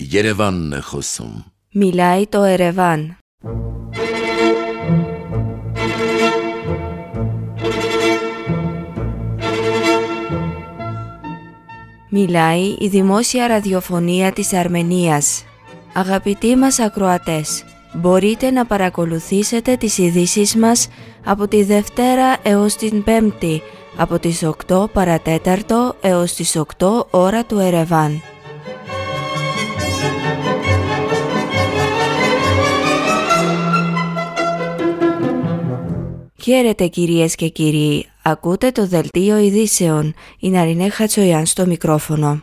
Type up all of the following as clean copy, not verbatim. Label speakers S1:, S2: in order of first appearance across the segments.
S1: Γερεβάν χωσum.
S2: Μιλάει το Ερεβάν. Μιλάει η δημόσια ραδιοφωνία της Αρμενίας. Αγαπητοί μας ακροατές, μπορείτε να παρακολουθήσετε τις ειδήσεις μας από τη Δευτέρα έως την Πέμπτη, από τις 8 παρατέταρτο έως τις 8 ώρα του Ερεβάν. Χαίρετε κυρίες και κύριοι, ακούτε το Δελτίο Ειδήσεων, η Ναρινέ Χατσοϊάν στο μικρόφωνο.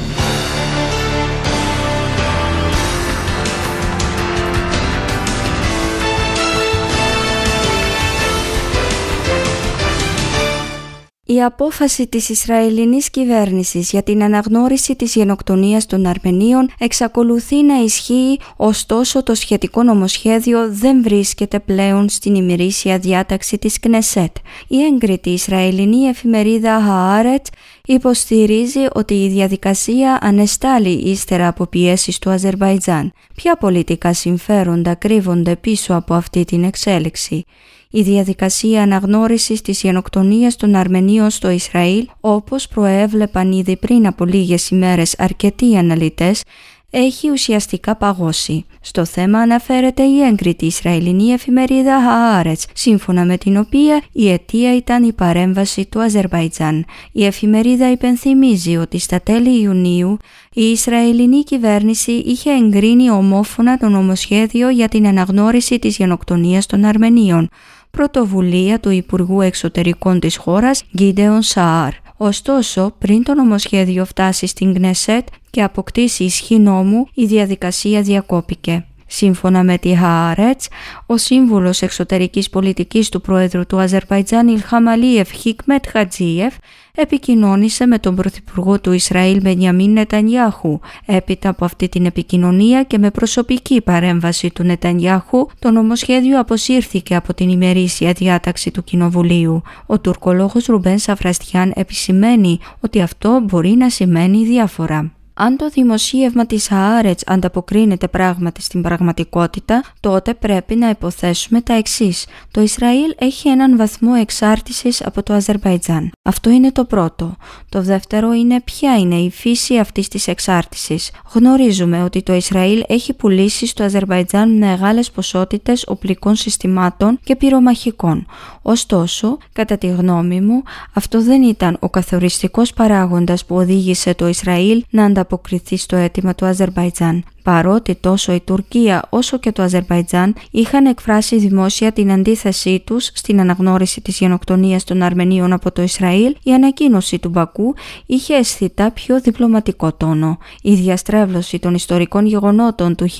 S2: Η απόφαση της Ισραηλινής κυβέρνησης για την αναγνώριση της γενοκτονίας των Αρμενίων εξακολουθεί να ισχύει, ωστόσο το σχετικό νομοσχέδιο δεν βρίσκεται πλέον στην ημερήσια διάταξη της Κνεσέτ. Η έγκριτη Ισραηλινή εφημερίδα Haaretz υποστηρίζει ότι η διαδικασία ανεστάλλει ύστερα από πιέσεις του Αζερβαϊτζάν. Ποια πολιτικά συμφέροντα κρύβονται πίσω από αυτή την εξέλιξη? Η διαδικασία αναγνώρισης της γενοκτονίας των Αρμενίων στο Ισραήλ, όπως προέβλεπαν ήδη πριν από λίγες ημέρες αρκετοί αναλυτές, έχει ουσιαστικά παγώσει. Στο θέμα αναφέρεται η έγκριτη Ισραηλινή εφημερίδα Haaretz, σύμφωνα με την οποία η αιτία ήταν η παρέμβαση του Αζερβαϊτζάν. Η εφημερίδα υπενθυμίζει ότι στα τέλη Ιουνίου η Ισραηλινή κυβέρνηση είχε εγκρίνει ομόφωνα το νομοσχέδιο για την αναγνώριση της γενοκτονίας των Αρμενίων, πρωτοβουλία του Υπουργού Εξωτερικών της χώρας Γκίντεον Σαάρ. Ωστόσο, πριν το νομοσχέδιο φτάσει στην Κνεσέτ και αποκτήσει ισχύ νόμου, η διαδικασία διακόπηκε. Σύμφωνα με τη Haaretz, ο σύμβουλος εξωτερικής πολιτικής του πρόεδρου του Αζερβαϊτζάν Ιλχάμ Αλίεφ Χίκμετ Χατζίεφ επικοινώνησε με τον πρωθυπουργό του Ισραήλ Μπενιαμίν Νετανιάχου. Έπειτα από αυτή την επικοινωνία και με προσωπική παρέμβαση του Νετανιάχου, το νομοσχέδιο αποσύρθηκε από την ημερήσια διάταξη του Κοινοβουλίου. Ο τουρκολόγος Ρουμπέν Σαφραστιάν επισημαίνει ότι αυτό μπορεί να σημαίνει διάφορα. Αν το δημοσίευμα της Haaretz ανταποκρίνεται πράγματι στην πραγματικότητα, τότε πρέπει να υποθέσουμε τα εξής. Το Ισραήλ έχει έναν βαθμό εξάρτησης από το Αζερβαϊτζάν. Αυτό είναι το πρώτο. Το δεύτερο είναι ποια είναι η φύση αυτής της εξάρτησης. Γνωρίζουμε ότι το Ισραήλ έχει πουλήσει στο Αζερβαϊτζάν μεγάλες ποσότητες οπλικών συστημάτων και πυρομαχικών. Ωστόσο, κατά τη γνώμη μου, αυτό δεν ήταν ο καθοριστικός παράγοντας που οδήγησε το Ισραήλ να ανταποκριθεί στο αίτημα του Αζερβαϊτζάν. Παρότι τόσο η Τουρκία όσο και το Αζερβαϊτζάν είχαν εκφράσει δημόσια την αντίθεσή τους στην αναγνώριση της γενοκτονίας των Αρμενίων από το Ισραήλ, η ανακοίνωση του Μπακού είχε αισθητά πιο διπλωματικό τόνο. Η διαστρέβλωση των ιστορικών γεγονότων του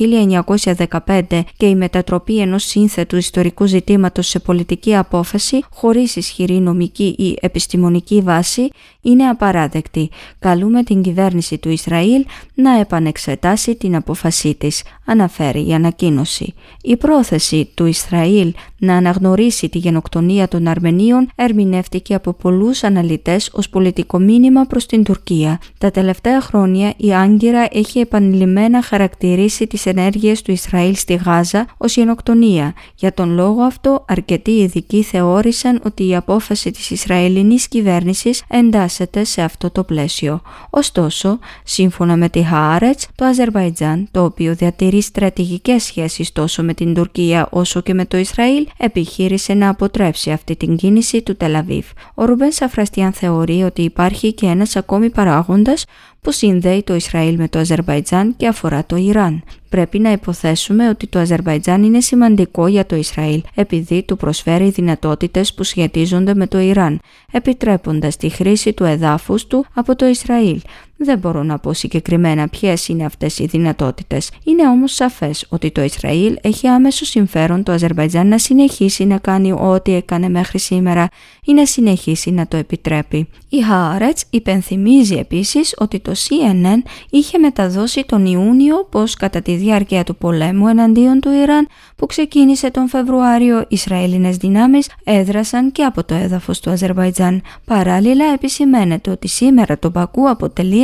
S2: 1915 και η μετατροπή ενός σύνθετου ιστορικού ζητήματος σε πολιτική απόφαση χωρίς ισχυρή νομική ή επιστημονική βάση είναι απαράδεκτη. Καλούμε την κυβέρνηση του Ισραήλ να επανεξετάσει την απόφασή της, αναφέρει η ανακοίνωση. Η πρόθεση του Ισραήλ να αναγνωρίσει τη γενοκτονία των Αρμενίων ερμηνεύτηκε από πολλούς αναλυτές ως πολιτικό μήνυμα προς την Τουρκία. Τα τελευταία χρόνια η Άγκυρα έχει επανειλημμένα χαρακτηρίσει τις ενέργειες του Ισραήλ στη Γάζα ως γενοκτονία. Για τον λόγο αυτό, αρκετοί ειδικοί θεώρησαν ότι η απόφαση της Ισραηλινής κυβέρνησης εντάσσεται σε αυτό το πλαίσιο. Ωστόσο, σύμφωνα με τη Haaretz, το Αζερβαϊτζάν, το οποίο διατηρεί στρατηγικές σχέσεις τόσο με την Τουρκία όσο και με το Ισραήλ, επιχείρησε να αποτρέψει αυτή την κίνηση του Τελαβίβ. Ο Ρουμπέν Σαφραστιάν θεωρεί ότι υπάρχει και ένας ακόμη παράγοντας που συνδέει το Ισραήλ με το Αζερβαϊτζάν και αφορά το Ιράν. Πρέπει να υποθέσουμε ότι το Αζερβαϊτζάν είναι σημαντικό για το Ισραήλ επειδή του προσφέρει δυνατότητες που σχετίζονται με το Ιράν, επιτρέποντας τη χρήση του εδάφους του από το Ισραήλ. Δεν μπορώ να πω συγκεκριμένα ποιες είναι αυτές οι δυνατότητες. Είναι όμως σαφές ότι το Ισραήλ έχει άμεσο συμφέρον το Αζερβαϊτζάν να συνεχίσει να κάνει ό,τι έκανε μέχρι σήμερα ή να συνεχίσει να το επιτρέπει. Η Haaretz υπενθυμίζει επίσης ότι το CNN είχε μεταδώσει τον Ιούνιο πως κατά τη διάρκεια του πολέμου εναντίον του Ιράν που ξεκίνησε τον Φεβρουάριο, Ισραηλινές δυνάμεις έδρασαν και από το έδαφος του Αζερβαϊτζάν. Παράλληλα επισημαίνεται ότι σήμερα το Μπακού αποτελεί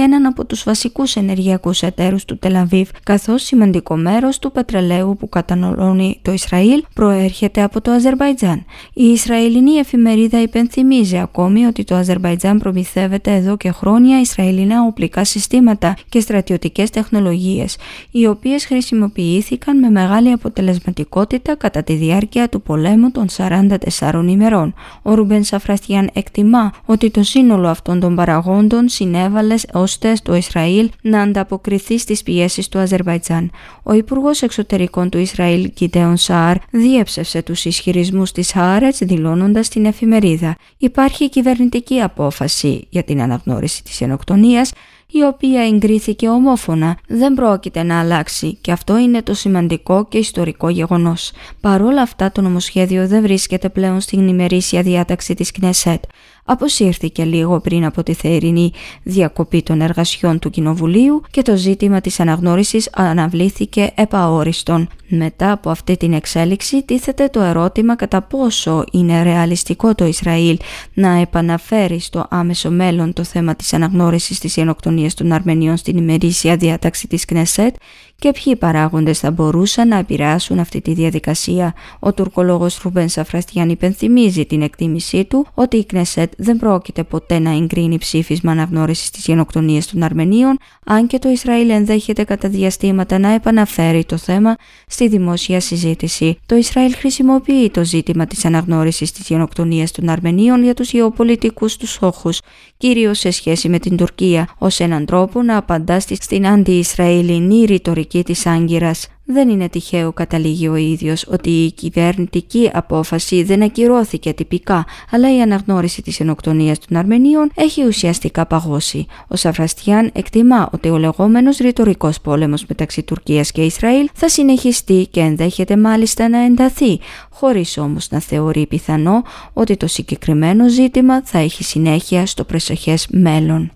S2: έναν από τους βασικούς ενεργειακούς εταίρους του Τελαβίβ, καθώς σημαντικό μέρος του πετρελαίου που καταναλώνει το Ισραήλ προέρχεται από το Αζερμπαϊτζάν. Η Ισραηλινή εφημερίδα υπενθυμίζει ακόμη ότι το Αζερμπαϊτζάν προμηθεύεται εδώ και χρόνια Ισραηλινά οπλικά συστήματα και στρατιωτικές τεχνολογίες, οι οποίες χρησιμοποιήθηκαν με μεγάλη αποτελεσματικότητα κατά τη διάρκεια του πολέμου των 44 ημερών. Ο Ρούμπεν Σαφραστιάν εκτιμά ότι το σύνολο αυτών των παραγόντων συνέβαλε ώστε το Ισραήλ να ανταποκριθεί στις πιέσεις του Αζερμπαϊτζάν. Ο Υπουργός Εξωτερικών του Ισραήλ, Γκίντεον Σαάρ, διέψευσε τους ισχυρισμούς της Χаарετς, δηλώνοντας στην εφημερίδα: «Υπάρχει κυβερνητική απόφαση για την αναγνώριση της γενοκτονίας, η οποία εγκρίθηκε ομόφωνα, δεν πρόκειται να αλλάξει και αυτό είναι το σημαντικό και ιστορικό γεγονός. Παρόλα αυτά, το νομοσχέδιο δεν βρίσκεται πλέον στην ημερήσια διάταξη της Κνεσέτ. Αποσύρθηκε λίγο πριν από τη θερινή διακοπή των εργασιών του Κοινοβουλίου και το ζήτημα της αναγνώρισης αναβλήθηκε επαόριστον. Μετά από αυτή την εξέλιξη τίθεται το ερώτημα κατά πόσο είναι ρεαλιστικό το Ισραήλ να επαναφέρει στο άμεσο μέλλον το θέμα της αναγνώρισης της γενοκτονίας των Αρμενίων στην ημερήσια διάταξη της Κνεσέτ και ποιοι παράγοντες θα μπορούσαν να επηρεάσουν αυτή τη διαδικασία. Ο τουρκολόγος Ρούμπεν Σαφραστιάν υπενθυμίζει την εκτίμησή του ότι η Κνεσέτ δεν πρόκειται ποτέ να εγκρίνει ψήφισμα αναγνώρισης της γενοκτονίας των Αρμενίων, αν και το Ισραήλ ενδέχεται κατά διαστήματα να επαναφέρει το θέμα στη δημόσια συζήτηση. Το Ισραήλ χρησιμοποιεί το ζήτημα της αναγνώρισης της γενοκτονίας των Αρμενίων για τους γεωπολιτικούς του στόχους, κυρίως σε σχέση με την Τουρκία, ως έναν τρόπο να απαντά στην αντι-Ισραηλινή ρητορική της Άγκυρας. Δεν είναι τυχαίο, καταλήγει ο ίδιος, ότι η κυβερνητική απόφαση δεν ακυρώθηκε τυπικά, αλλά η αναγνώριση της γενοκτονίας των Αρμενίων έχει ουσιαστικά παγώσει. Ο Σαφραστιάν εκτιμά ότι ο λεγόμενος ρητορικός πόλεμος μεταξύ Τουρκίας και Ισραήλ θα συνεχιστεί και ενδέχεται μάλιστα να ενταθεί, χωρίς όμως να θεωρεί πιθανό ότι το συγκεκριμένο ζήτημα θα έχει συνέχεια στο προσεχές μέλλον.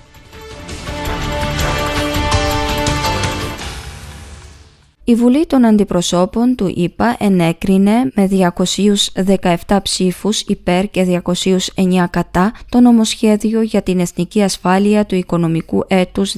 S2: Η Βουλή των Αντιπροσώπων του ΗΠΑ ενέκρινε με 217 ψήφους υπέρ και 209 κατά το νομοσχέδιο για την εθνική ασφάλεια του οικονομικού έτους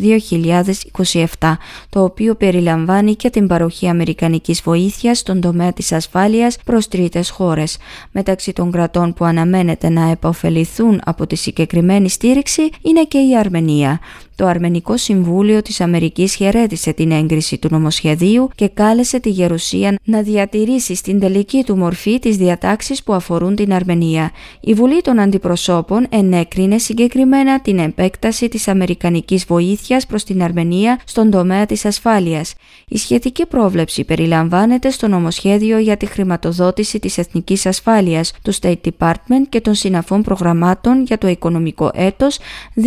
S2: 2027, το οποίο περιλαμβάνει και την παροχή αμερικανικής βοήθειας στον τομέα της ασφάλειας προς τρίτες χώρες. Μεταξύ των κρατών που αναμένεται να επωφεληθούν από τη συγκεκριμένη στήριξη είναι και η Αρμενία. Το Αρμενικό Συμβούλιο της Αμερικής χαιρέτησε την έγκριση του νομοσχεδίου και κάλεσε τη Γερουσία να διατηρήσει στην τελική του μορφή τις διατάξεις που αφορούν την Αρμενία. Η Βουλή των Αντιπροσώπων ενέκρινε συγκεκριμένα την επέκταση της αμερικανικής βοήθειας προς την Αρμενία στον τομέα της ασφάλειας. Η σχετική πρόβλεψη περιλαμβάνεται στο νομοσχέδιο για τη χρηματοδότηση της εθνικής ασφάλειας του State Department και των συναφών προγραμμάτων για το οικονομικό έτος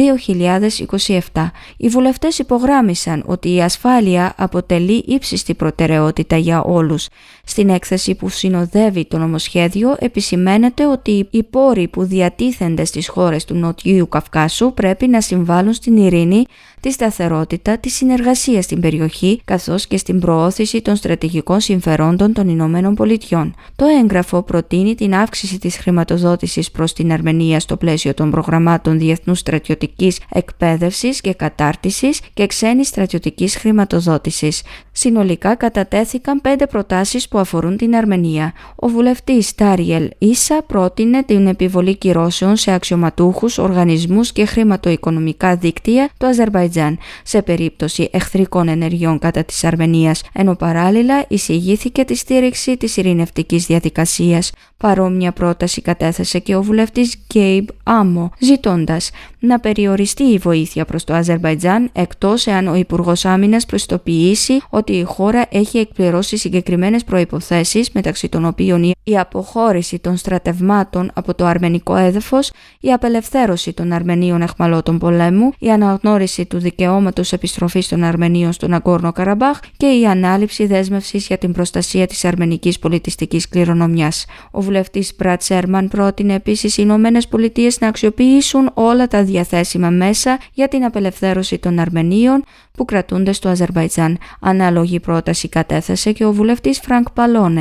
S2: 2027. Οι βουλευτές υπογράμμισαν ότι η ασφάλεια αποτελεί ύψιστη προτεραιότητα για όλους. Στην έκθεση που συνοδεύει το νομοσχέδιο επισημαίνεται ότι οι πόροι που διατίθενται στις χώρες του Νοτιού Καυκάσου πρέπει να συμβάλλουν στην ειρήνη, τη σταθερότητα, τη συνεργασία στην περιοχή, καθώς και στην προώθηση των στρατηγικών συμφερόντων των Ηνωμένων Πολιτειών. Το έγγραφο προτείνει την αύξηση της χρηματοδότησης προς την Αρμενία στο πλαίσιο των προγραμμάτων διεθνούς στρατιωτικής εκπαίδευσης και κατάρτισης και ξένης στρατιωτικής χρηματοδότησης. Συνολικά κατατέθηκαν 5 προτάσεις που αφορούν την Αρμενία. Ο βουλευτής Τάριελ Ίσα πρότεινε την επιβολή κυρώσεων σε αξιωματούχους, οργανισμούς και χρηματοοικονομικά δίκτυα του Αζερμπαϊτζάν σε περίπτωση εχθρικών ενεργειών κατά της Αρμενίας, ενώ παράλληλα εισηγήθηκε τη στήριξη της ειρηνευτικής διαδικασίας. Παρόμοια πρόταση κατέθεσε και ο βουλευτής Γκέιμπ Άμο, ζητώντας να περιοριστεί η βοήθεια προς το Αζερμπαϊτζάν εκτός εάν ο Υπουργός Άμυνας προειδοποιήσει ότι η χώρα έχει εκπληρώσει συγκεκριμένες προϋποθέσεις, μεταξύ των οποίων η αποχώρηση των στρατευμάτων από το αρμενικό έδαφος, η απελευθέρωση των Αρμενίων αιχμαλώτων πολέμου, η αναγνώριση του δικαιώματος επιστροφής των Αρμενίων στον Ναγκόρνο Καραμπάχ και η ανάληψη δέσμευσης για την προστασία της αρμενικής πολιτιστικής κληρονομιάς. Ο βουλευτής Μπρατ Σέρμαν πρότεινε επίσης οι Ηνωμένες Πολιτείες να αξιοποιήσουν όλα τα διαθέσιμα μέσα για την απελευθέρωση των Αρμενίων που κρατούνται στο Αζερμπαϊτζάν. Ανάλογη πρόταση κατέθεσε και ο βουλευτής Φρανκ Παλόνε.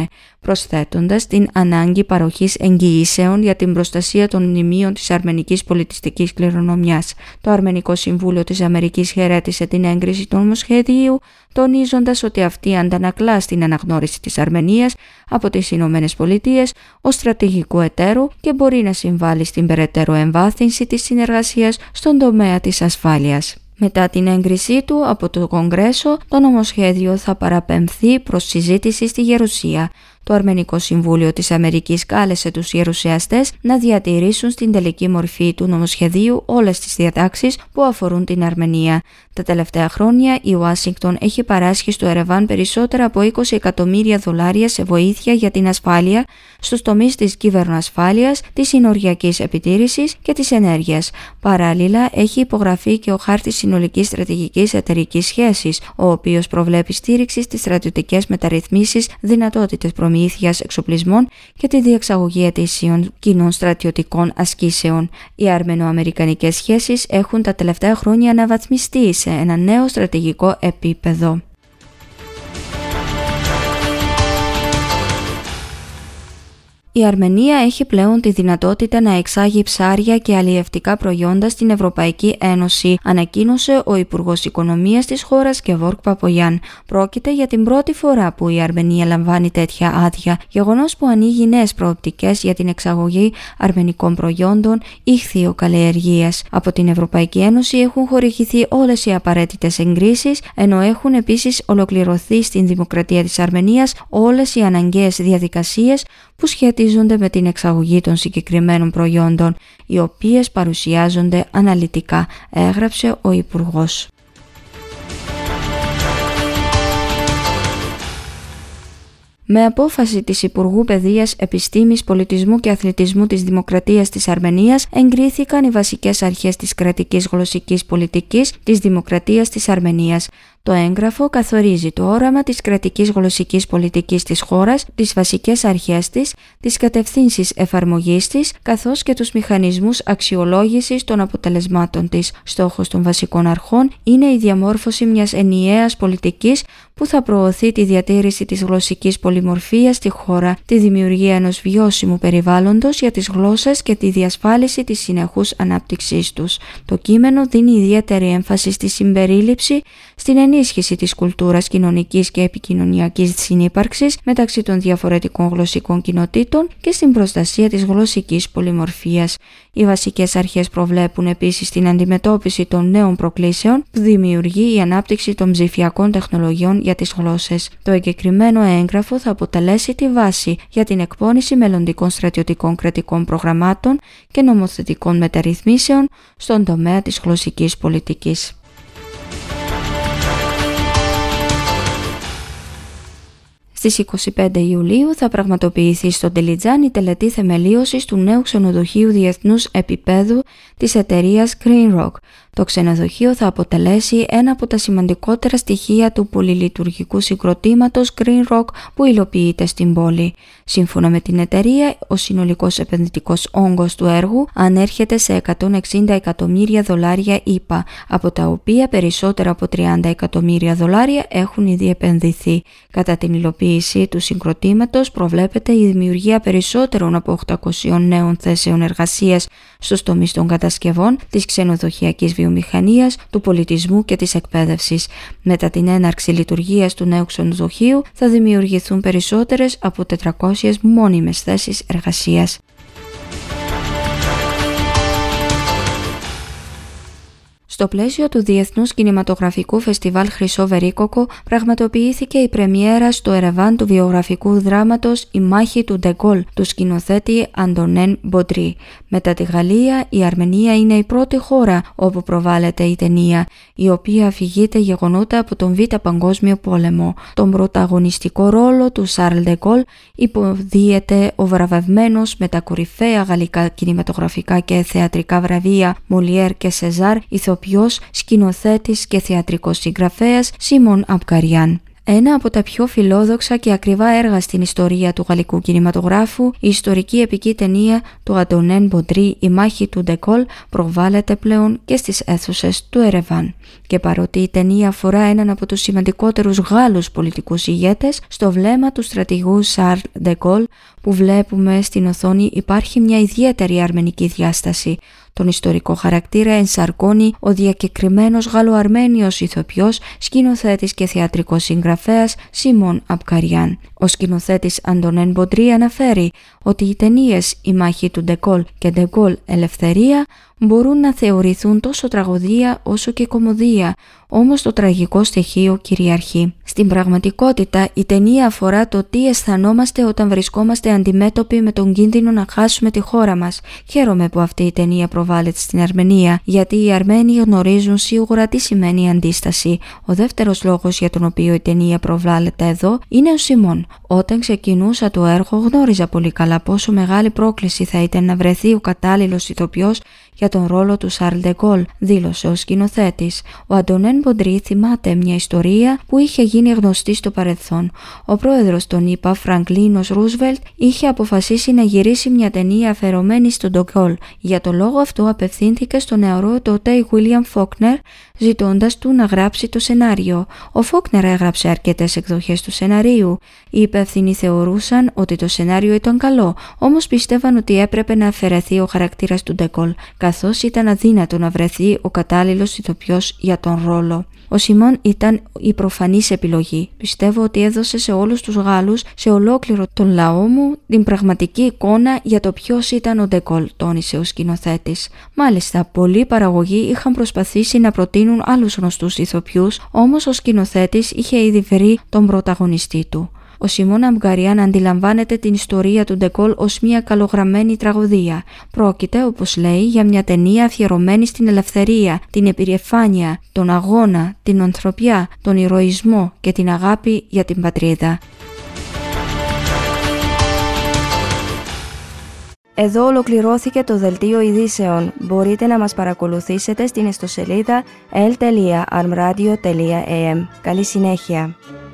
S2: προσθέτοντας την ανάγκη παροχής εγγυήσεων για την προστασία των μνημείων της αρμενικής πολιτιστικής κληρονομιάς. Το Αρμενικό Συμβούλιο της Αμερικής χαιρέτησε την έγκριση του νομοσχεδίου, τονίζοντας ότι αυτή αντανακλά στην αναγνώριση της Αρμενίας από τις Ηνωμένες Πολιτείες ως στρατηγικού εταίρου και μπορεί να συμβάλλει στην περαιτέρω εμβάθυνση της συνεργασίας στον τομέα της ασφάλειας. Μετά την έγκρισή του από το Κογκρέσο, το νομοσχέδιο θα παραπεμφθεί προς συζήτηση στη Γερουσία. Το Αρμενικό Συμβούλιο της Αμερικής κάλεσε τους γερουσιαστές να διατηρήσουν στην τελική μορφή του νομοσχεδίου όλες τις διατάξεις που αφορούν την Αρμενία. Τα τελευταία χρόνια η Ουάσιγκτον έχει παράσχει στο Ερεβάν περισσότερα από $20 εκατομμύρια σε βοήθεια για την ασφάλεια στους τομείς της κυβερνοασφάλειας, της συνοριακής επιτήρησης και της ενέργειας. Παράλληλα, έχει υπογραφεί και ο χάρτης συνολικής στρατηγικής εταιρικής σχέσης, ο οποίος προβλέπει στήριξη στις στρατιωτικές μεταρρυθμίσεις, δυνατότητες προμήθειας εξοπλισμών και τη διεξαγωγή ετήσιων κοινών στρατιωτικών ασκήσεων. Οι αρμενο-αμερικανικές σχέσεις έχουν τα τελευταία χρόνια αναβαθμιστεί σε ένα νέο στρατηγικό επίπεδο. Η Αρμενία έχει πλέον τη δυνατότητα να εξάγει ψάρια και αλλιευτικά προϊόντα στην Ευρωπαϊκή Ένωση, ανακοίνωσε ο Υπουργός Οικονομίας της χώρας Κεβόρκ Παπογιάν. Πρόκειται για την πρώτη φορά που η Αρμενία λαμβάνει τέτοια άδεια, γεγονός που ανοίγει νέες προοπτικές για την εξαγωγή αρμενικών προϊόντων ηχθειοκαλλιεργίας. Από την Ευρωπαϊκή Ένωση έχουν χορηγηθεί όλες οι απαραίτητες εγκρίσεις, ενώ έχουν επίσης ολοκληρωθεί στην Δημοκρατία της Αρμενίας όλες οι αναγκαίες διαδικασίες που σχετίζονται με την εξαγωγή των συγκεκριμένων προϊόντων, οι οποίες παρουσιάζονται αναλυτικά, έγραψε ο Υπουργός. Με απόφαση της Υπουργού Παιδείας, Επιστήμης, Πολιτισμού και Αθλητισμού της Δημοκρατίας της Αρμενίας εγκρίθηκαν οι βασικές αρχές της κρατικής γλωσσικής πολιτικής της Δημοκρατίας της Αρμενίας. Το έγγραφο καθορίζει το όραμα της κρατικής γλωσσικής πολιτικής της χώρας, τις βασικές αρχές της, τις κατευθύνσεις εφαρμογής της, καθώς και τους μηχανισμούς αξιολόγησης των αποτελεσμάτων της. Στόχος των βασικών αρχών είναι η διαμόρφωση μιας ενιαίας πολιτικής που θα προωθεί τη διατήρηση της γλωσσικής πολυμορφίας στη χώρα, τη δημιουργία ενός βιώσιμου περιβάλλοντος για τις γλώσσες και τη διασφάλιση της συνεχούς ανάπτυξής τους. Το κείμενο δίνει ιδιαίτερη έμφαση στη συμπερίληψη, στην ενίσχυση της κουλτούρας κοινωνικής και επικοινωνιακής συνύπαρξης μεταξύ των διαφορετικών γλωσσικών κοινοτήτων και στην προστασία της γλωσσικής πολυμορφίας. Οι βασικές αρχές προβλέπουν επίσης την αντιμετώπιση των νέων προκλήσεων που δημιουργεί η ανάπτυξη των ψηφιακών τεχνολογιών για τις γλώσσες. Το εγκεκριμένο έγγραφο θα αποτελέσει τη βάση για την εκπόνηση μελλοντικών στρατιωτικών κρατικών προγραμμάτων και νομοθετικών μεταρρυθμίσεων στον τομέα της γλωσσικής πολιτικής. Στις 25 Ιουλίου θα πραγματοποιηθεί στο Ντιλιτζάν η τελετή θεμελίωσης του νέου ξενοδοχείου διεθνούς επίπεδου της εταιρείας Green Rock. Το ξενοδοχείο θα αποτελέσει ένα από τα σημαντικότερα στοιχεία του πολυλειτουργικού συγκροτήματος Green Rock που υλοποιείται στην πόλη. Σύμφωνα με την εταιρεία, ο συνολικός επενδυτικός όγκος του έργου ανέρχεται σε $160 εκατομμύρια ΗΠΑ, από τα οποία περισσότερα από $30 εκατομμύρια έχουν ήδη επενδυθεί. Κατά την υλοποίηση του συγκροτήματος προβλέπεται η δημιουργία περισσότερων από 800 νέων θέσεων εργασίας στους τομείς των κατασκευών, της ξενοδοχειακής βιομηχανίας, του πολιτισμού και της εκπαίδευσης. Μετά την έναρξη λειτουργίας του νέου ξενοδοχείου θα δημιουργηθούν περισσότερες από 400 μόνιμες θέσεις εργασίας. Στο πλαίσιο του Διεθνούς Κινηματογραφικού Φεστιβάλ Χρυσό Βερίκοκο πραγματοποιήθηκε η πρεμιέρα στο Ερεβάν του βιογραφικού δράματος «Η μάχη του Ντεγκόλ» του σκηνοθέτη Αντωνέν Μποντρί. Μετά τη Γαλλία, η Αρμενία είναι η πρώτη χώρα όπου προβάλλεται η ταινία, η οποία αφηγείται γεγονότα από τον Β' Παγκόσμιο Πόλεμο. Τον πρωταγωνιστικό ρόλο του Σαρλ Ντεγκόλ υποδίεται ο βραβευμένος με τα κορυφαία γαλλικά κινηματογραφικά και θεατρικά βραβεία Μολιέρ και Σεζάρ ηθοποιός, σκηνοθέτης και θεατρικός συγγραφέας Σίμων Αμπκαριάν. Ένα από τα πιο φιλόδοξα και ακριβά έργα στην ιστορία του γαλλικού κινηματογράφου, η ιστορική επική ταινία του Αντωνέν Μποντρί «Η μάχη του Ντεκόλ» προβάλλεται πλέον και στις αίθουσες του Ερεβάν. Και παρότι η ταινία αφορά έναν από τους σημαντικότερους Γάλλους πολιτικούς ηγέτες, στο βλέμμα του στρατηγού Σαρλ Ντεκόλ που βλέπουμε στην οθόνη υπάρχει μια ιδιαίτερη αρμενική διάσταση. Τον ιστορικό χαρακτήρα ενσαρκώνει ο διακεκριμένος Γαλλοαρμένιος ηθοποιός, σκηνοθέτης και θεατρικός συγγραφέας Σιμών Αμπκαριάν. Ο σκηνοθέτης Αντωνέν Μποντρί αναφέρει ότι οι ταινίες «Η μάχη του Ντεκόλ» και «Ντεκόλ Ελευθερία» μπορούν να θεωρηθούν τόσο τραγωδία όσο και κωμωδία, όμως το τραγικό στοιχείο κυριαρχεί. Στην πραγματικότητα, η ταινία αφορά το τι αισθανόμαστε όταν βρισκόμαστε αντιμέτωποι με τον κίνδυνο να χάσουμε τη χώρα μας. Χαίρομαι που αυτή η ταινία προβάλλεται στην Αρμενία, γιατί οι Αρμένοι γνωρίζουν σίγουρα τι σημαίνει αντίσταση. Ο δεύτερος λόγος για τον οποίο η ταινία προβάλλεται εδώ είναι ο Σιμών. Όταν ξεκινούσα το έργο, γνώριζα πολύ καλά πόσο μεγάλη πρόκληση θα ήταν να βρεθεί ο κατάλληλος ηθοποιός για τον ρόλο του Σαρλ Ντεκόλ, δήλωσε ο σκηνοθέτης. Ο Αντωνέν Μποντρί θυμάται μια ιστορία που είχε γίνει γνωστή στο παρελθόν. Ο πρόεδρος των ΗΠΑ, Φραγκλίνος Ρούσβελτ, είχε αποφασίσει να γυρίσει μια ταινία αφιερωμένη στον Ντεκόλ. Για το λόγο αυτό απευθύνθηκε στον νεαρό τότε Βίλιαμ Φόκνερ, ζητώντας του να γράψει το σενάριο. Ο Φόκνερ έγραψε αρκετές εκδοχές του σεναρίου. Οι υπεύθυνοι θεωρούσαν ότι το σενάριο ήταν καλό, όμως πίστευαν ότι έπρεπε να αφαιρεθεί ο χαρακτήρας του Ντεκόλ, καθώς ήταν αδύνατο να βρεθεί ο κατάλληλος ηθοποιός για τον ρόλο. Ο Σιμών ήταν η προφανής επιλογή. Πιστεύω ότι έδωσε σε όλους τους Γάλλους, σε ολόκληρο τον λαό μου, την πραγματική εικόνα για το ποιος ήταν ο Ντεκόλ, τόνισε ο σκηνοθέτης. Μάλιστα, πολλοί παραγωγοί είχαν προσπαθήσει να προτείνουν άλλους γνωστούς ηθοποιούς, όμως ο σκηνοθέτης είχε ήδη βρει τον πρωταγωνιστή του. Ο Σιμών Αμπκαριάν αντιλαμβάνεται την ιστορία του Ντεκόλ ως μια καλογραμμένη τραγωδία. Πρόκειται, όπως λέει, για μια ταινία αφιερωμένη στην ελευθερία, την επιρρεφάνεια, τον αγώνα, την ανθρωπιά, τον ηρωισμό και την αγάπη για την πατρίδα. Εδώ ολοκληρώθηκε το Δελτίο Ειδήσεων. Μπορείτε να μας παρακολουθήσετε στην ιστοσελίδα l.armradio.am. Καλή συνέχεια!